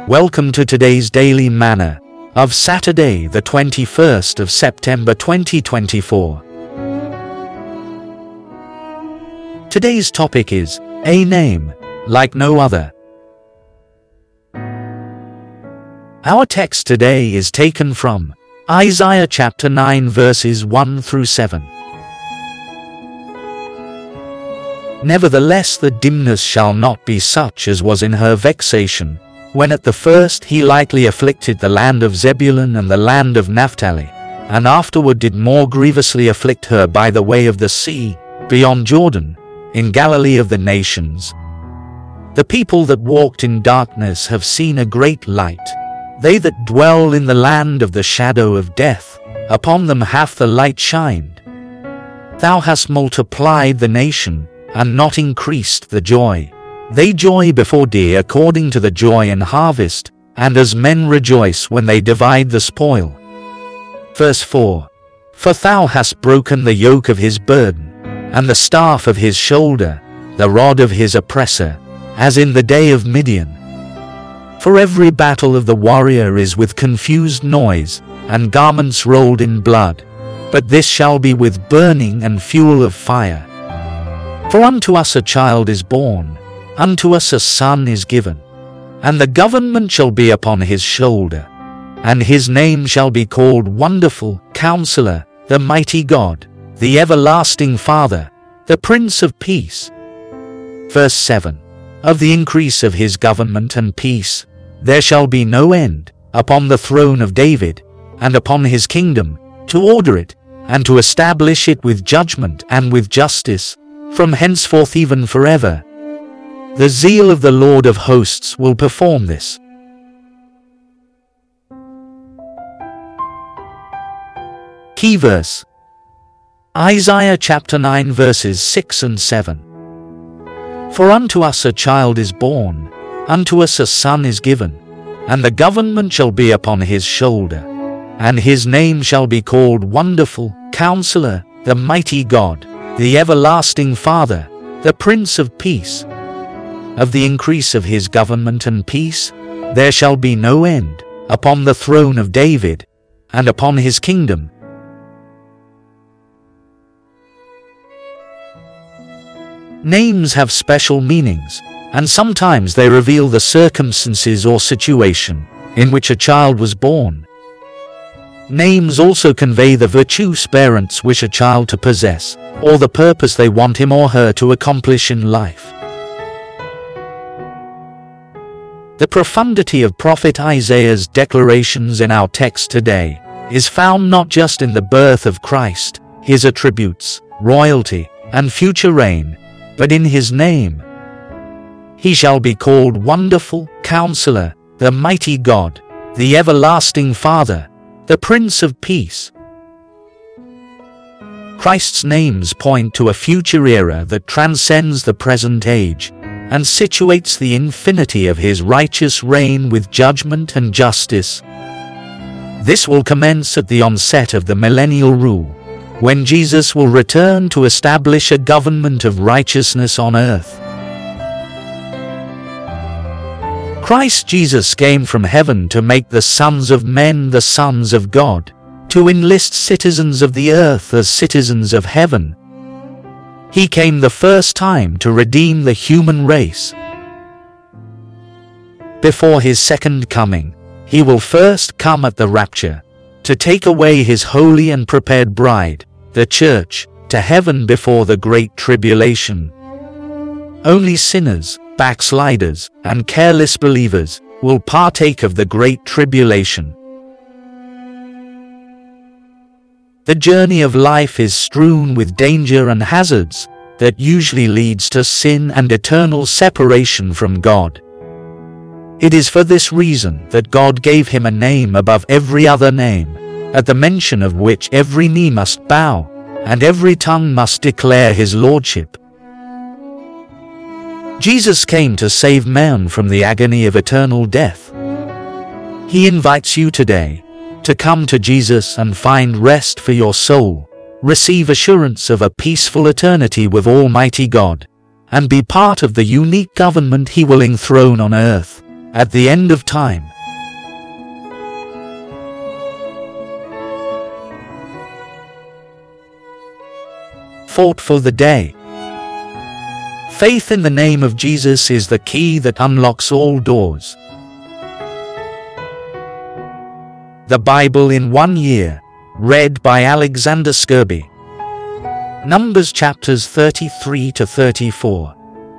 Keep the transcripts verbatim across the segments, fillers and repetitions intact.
Welcome to today's Daily Manna of Saturday, the twenty-first of September twenty twenty-four. Today's topic is a name like no other. Our text today is taken from Isaiah chapter nine verses one through seven. Nevertheless the dimness shall not be such as was in her vexation, when at the first he lightly afflicted the land of Zebulun and the land of Naphtali, and afterward did more grievously afflict her by the way of the sea, beyond Jordan, in Galilee of the nations. The people that walked in darkness have seen a great light. They that dwell in the land of the shadow of death, upon them hath the light shined. Thou hast multiplied the nation, and not increased the joy. They joy before day according to the joy in harvest, and as men rejoice when they divide the spoil. Verse four. For thou hast broken the yoke of his burden, and the staff of his shoulder, the rod of his oppressor, as in the day of Midian. For every battle of the warrior is with confused noise, and garments rolled in blood, but this shall be with burning and fuel of fire. For unto us a child is born, unto us a son is given, and the government shall be upon his shoulder, and his name shall be called Wonderful, Counselor, the Mighty God, the Everlasting Father, the Prince of Peace. Verse seven. Of the increase of his government and peace, there shall be no end, upon the throne of David, and upon his kingdom, to order it, and to establish it with judgment and with justice, from henceforth even forever. The zeal of the Lord of hosts will perform this. Key verse. Isaiah chapter nine verses six and seven. For unto us a child is born, unto us a son is given, and the government shall be upon his shoulder, and his name shall be called Wonderful, Counselor, the Mighty God, the Everlasting Father, the Prince of Peace. Of the increase of his government and peace, there shall be no end, upon the throne of David, and upon his kingdom. Names have special meanings, and sometimes they reveal the circumstances or situation in which a child was born. Names also convey the virtues parents wish a child to possess, or the purpose they want him or her to accomplish in life. The profundity of Prophet Isaiah's declarations in our text today is found not just in the birth of Christ, his attributes, royalty, and future reign, but in his name. He shall be called Wonderful, Counselor, the Mighty God, the Everlasting Father, the Prince of Peace. Christ's names point to a future era that transcends the present age, and situates the infinity of his righteous reign with judgment and justice. This will commence at the onset of the millennial rule, when Jesus will return to establish a government of righteousness on earth. Christ Jesus came from heaven to make the sons of men the sons of God, to enlist citizens of the earth as citizens of heaven. He came the first time to redeem the human race. Before his second coming, he will first come at the rapture, to take away his holy and prepared bride, the church, to heaven before the great tribulation. Only sinners, backsliders, and careless believers will partake of the great tribulation. The journey of life is strewn with danger and hazards that usually leads to sin and eternal separation from God. It is for this reason that God gave him a name above every other name, at the mention of which every knee must bow, and every tongue must declare his lordship. Jesus came to save man from the agony of eternal death. He invites you today to come to Jesus and find rest for your soul, receive assurance of a peaceful eternity with Almighty God, and be part of the unique government he will enthrone on earth. at the end of time. Fought for the day. Faith in the name of Jesus is the key that unlocks all doors. The Bible in one year, read by Alexander Skirby. Numbers chapters thirty-three to thirty-four.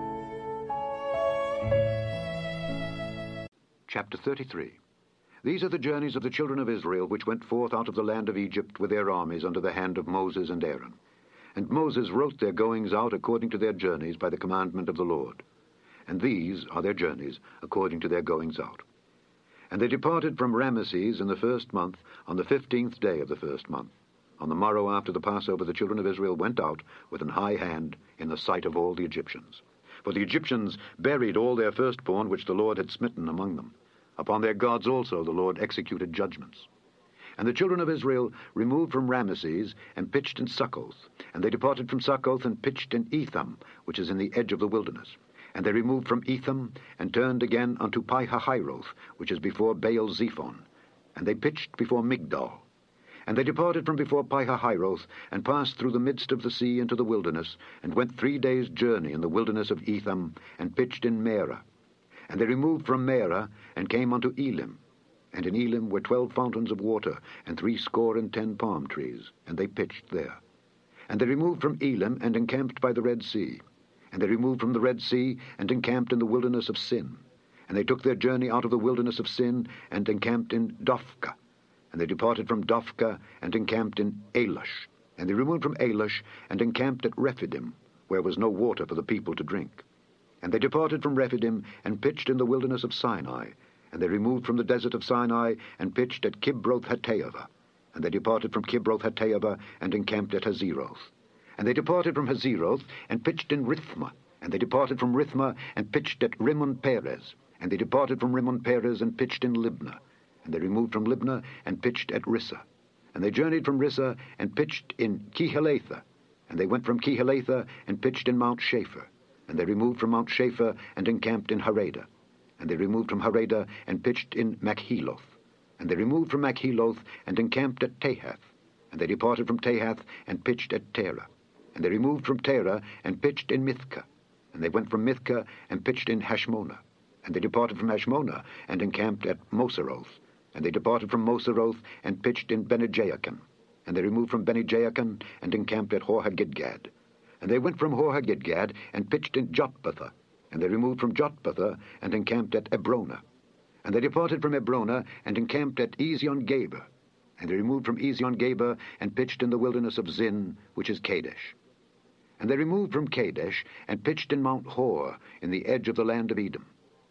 Chapter thirty-three. These are the journeys of the children of Israel which went forth out of the land of Egypt with their armies under the hand of Moses and Aaron. And Moses wrote their goings out according to their journeys by the commandment of the Lord. And these are their journeys according to their goings out. And they departed from Ramesses in the first month, on the fifteenth day of the first month. On the morrow after the Passover the children of Israel went out with an high hand in the sight of all the Egyptians. For the Egyptians buried all their firstborn which the Lord had smitten among them. Upon their gods also the Lord executed judgments. And the children of Israel removed from Ramesses and pitched in Succoth. And they departed from Succoth and pitched in Etham, which is in the edge of the wilderness. And they removed from Etham and turned again unto Pi-hahiroth, which is before Baal-zephon. And they pitched before Migdol. And they departed from before Pi-hahiroth and passed through the midst of the sea into the wilderness, and went three days' journey in the wilderness of Etham, and pitched in Marah. And they removed from Marah and came unto Elim. And in Elim were twelve fountains of water, and threescore and ten palm trees, and they pitched there. And they removed from Elim, and encamped by the Red Sea. And they removed from the Red Sea, and encamped in the wilderness of Sin. And they took their journey out of the wilderness of Sin, and encamped in Dophkah. And they departed from Dophkah, and encamped in Elash. And they removed from Elash, and encamped at Rephidim, where was no water for the people to drink. And they departed from Rephidim, and pitched in the wilderness of Sinai. And they removed from the desert of Sinai, and pitched at Kibroth-hattaavah. And they departed from Kibroth-hattaavah, and encamped at Hazeroth. And they departed from Hazeroth, and pitched in Rithmah. And they departed from Rithmah, and pitched at Rimmon-Perez. And they departed from Rimmon-Perez, and pitched in Libnah. And they removed from Libnah, and pitched at Rissah. And they journeyed from Rissah, and pitched in Kehelatha. And they went from Kehelatha, and pitched in Mount Shapher. And they removed from Mount Shapher, and encamped in Harada. And they removed from Harada, and pitched in Machheloth. And they removed from Machheloth, and encamped at Tahath. And they departed from Tahath, and pitched at Terah. And they removed from Terah, and pitched in Mithkah. And they went from Mithkah, and pitched in Hashmonah. And they departed from Hashmonah, and encamped at Moseroth. And they departed from Moseroth, and pitched in Bene-Jaakan. And they removed from Bene-Jaakan, and encamped at Hor-Haggidgad. And they went from Hor-Haggidgad, and pitched in Jotbathah. And they removed from Jotbathah, and encamped at Ebronah. And they departed from Ebronah, and encamped at Ezion-Geber. And they removed from Ezion-Geber, and pitched in the wilderness of Zin, which is Kadesh. And they removed from Kadesh, and pitched in Mount Hor, in the edge of the land of Edom.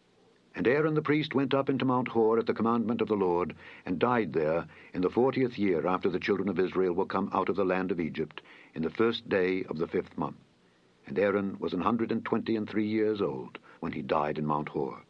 And Aaron the priest went up into Mount Hor at the commandment of the Lord, and died there in the fortieth year after the children of Israel were come out of the land of Egypt, in the first day of the fifth month. And Aaron was an hundred and twenty and three years old when he died in Mount Hor.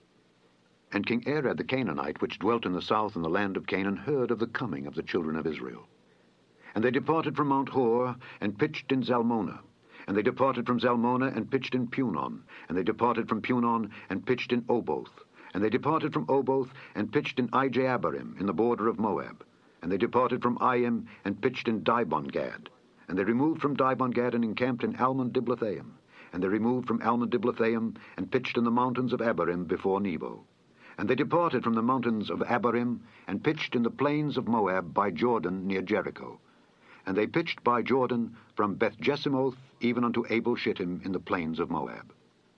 And King Arad the Canaanite, which dwelt in the south in the land of Canaan, heard of the coming of the children of Israel. And they departed from Mount Hor, and pitched in Zalmonah. And they departed from Zalmonah, and pitched in Punon. And they departed from Punon, and pitched in Oboth. And they departed from Oboth, and pitched in Ijeabarim, in the border of Moab. And they departed from Iim, and pitched in Dibon-Gad. And they removed from Dibon-Gad, and encamped in Almon-Diblathaim. And they removed from Almon-Diblathaim, and pitched in the mountains of Abarim before Nebo. And they departed from the mountains of Abarim, and pitched in the plains of Moab by Jordan near Jericho. And they pitched by Jordan from Beth-Jesimoth even unto Abel-Shittim in the plains of Moab.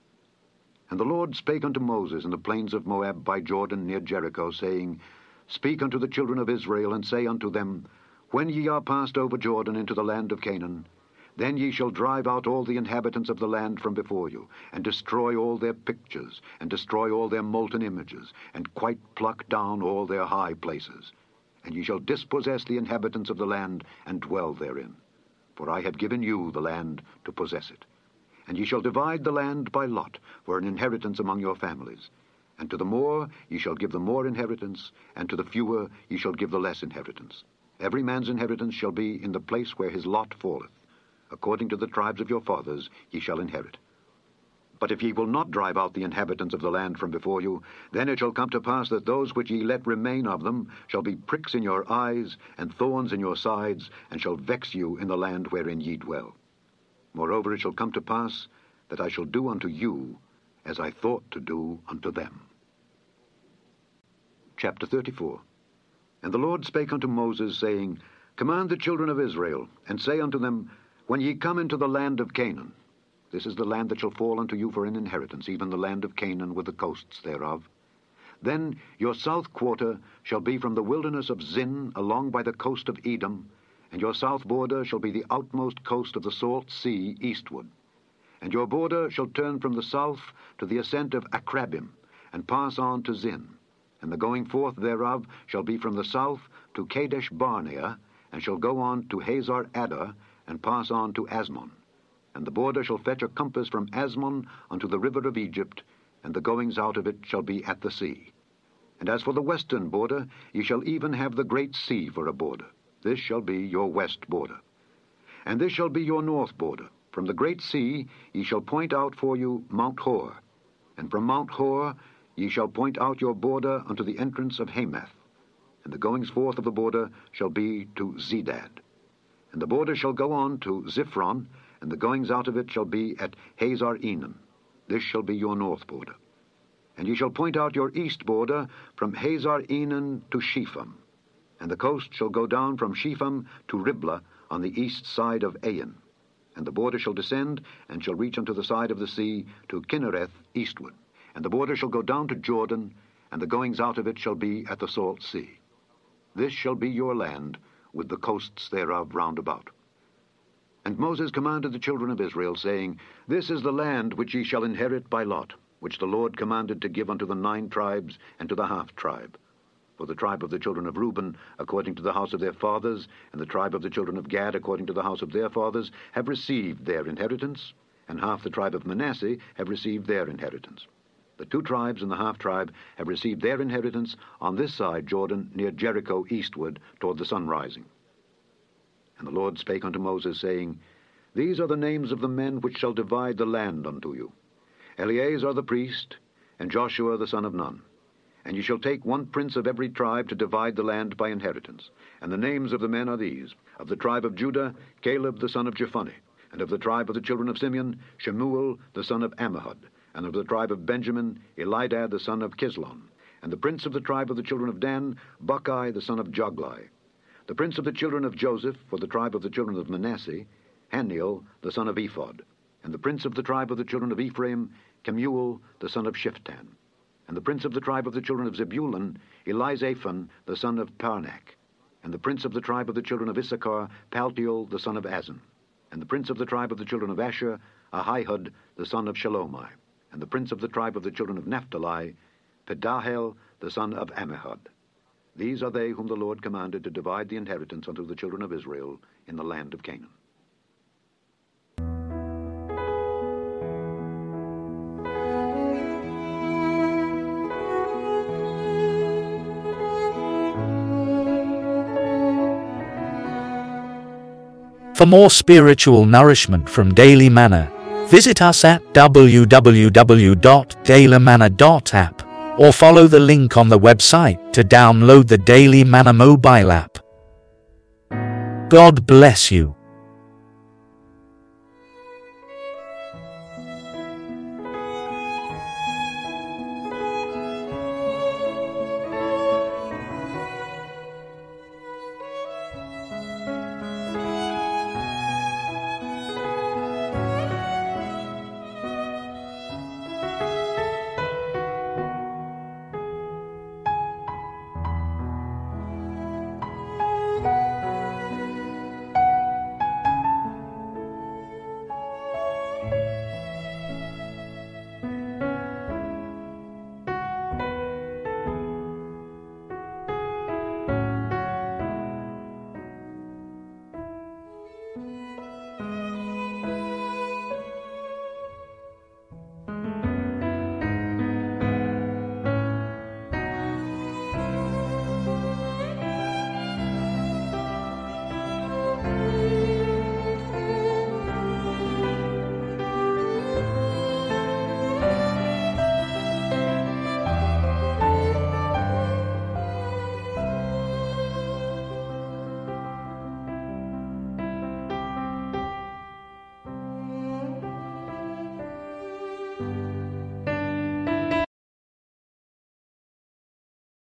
And the Lord spake unto Moses in the plains of Moab by Jordan near Jericho, saying, Speak unto the children of Israel, and say unto them, When ye are passed over Jordan into the land of Canaan, then ye shall drive out all the inhabitants of the land from before you, and destroy all their pictures, and destroy all their molten images, and quite pluck down all their high places. And ye shall dispossess the inhabitants of the land, and dwell therein. For I have given you the land to possess it. And ye shall divide the land by lot, for an inheritance among your families. And to the more ye shall give the more inheritance, and to the fewer ye shall give the less inheritance. Every man's inheritance shall be in the place where his lot falleth. According to the tribes of your fathers ye shall inherit. But if ye will not drive out the inhabitants of the land from before you, then it shall come to pass that those which ye let remain of them shall be pricks in your eyes, and thorns in your sides, and shall vex you in the land wherein ye dwell. Moreover, it shall come to pass that I shall do unto you as I thought to do unto them. Chapter thirty-four. And the Lord spake unto Moses, saying, Command the children of Israel, and say unto them, When ye come into the land of Canaan, this is the land that shall fall unto you for an inheritance, even the land of Canaan with the coasts thereof. Then your south quarter shall be from the wilderness of Zin along by the coast of Edom, and your south border shall be the outmost coast of the salt sea eastward. And your border shall turn from the south to the ascent of Akrabim, and pass on to Zin. And the going forth thereof shall be from the south to Kadesh Barnea, and shall go on to Hazar Adar, and pass on to Asmon. And the border shall fetch a compass from Asmon unto the river of Egypt, and the goings out of it shall be at the sea. And as for the western border, ye shall even have the great sea for a border. This shall be your west border. And this shall be your north border. From the great sea ye shall point out for you Mount Hor. And from Mount Hor ye shall point out your border unto the entrance of Hamath. And the goings forth of the border shall be to Zedad. And the border shall go on to Ziphron, and the goings out of it shall be at Hazar Enan. This shall be your north border. And ye shall point out your east border from Hazar Enan to Shepham. And the coast shall go down from Shepham to Riblah on the east side of Ain. And the border shall descend, and shall reach unto the side of the sea to Kinnereth eastward. And the border shall go down to Jordan, and the goings out of it shall be at the salt sea. This shall be your land, with the coasts thereof round about. And Moses commanded the children of Israel, saying, This is the land which ye shall inherit by lot, which the Lord commanded to give unto the nine tribes and to the half tribe. For the tribe of the children of Reuben, according to the house of their fathers, and the tribe of the children of Gad, according to the house of their fathers, have received their inheritance, and half the tribe of Manasseh have received their inheritance. The two tribes and the half tribe have received their inheritance on this side Jordan, near Jericho eastward, toward the sun rising. And the Lord spake unto Moses, saying, These are the names of the men which shall divide the land unto you. Eleazar the priest, and Joshua the son of Nun. And ye shall take one prince of every tribe to divide the land by inheritance. And the names of the men are these: of the tribe of Judah, Caleb the son of Jephunneh; and of the tribe of the children of Simeon, Shemuel the son of Ammihud; and of the tribe of Benjamin, Elidad the son of Kislon; and the prince of the tribe of the children of Dan, Buckai the son of Joglai; the prince of the children of Joseph, for the tribe of the children of Manasseh, Haniel the son of Ephod; and the prince of the tribe of the children of Ephraim, Kemuel the son of Shiftan; and the prince of the tribe of the children of Zebulun, Elizaphan the son of Parnak; and the prince of the tribe of the children of Issachar, Paltiel the son of Azan; and the prince of the tribe of the children of Asher, Ahihud the son of Shalomai; and the prince of the tribe of the children of Naphtali, Pedahel the son of Ammihud. These are they whom the Lord commanded to divide the inheritance unto the children of Israel in the land of Canaan. For more spiritual nourishment from Daily Manna, visit us at w w w dot daily manna dot app or follow the link on the website to download the Daily Manna mobile app. God bless you.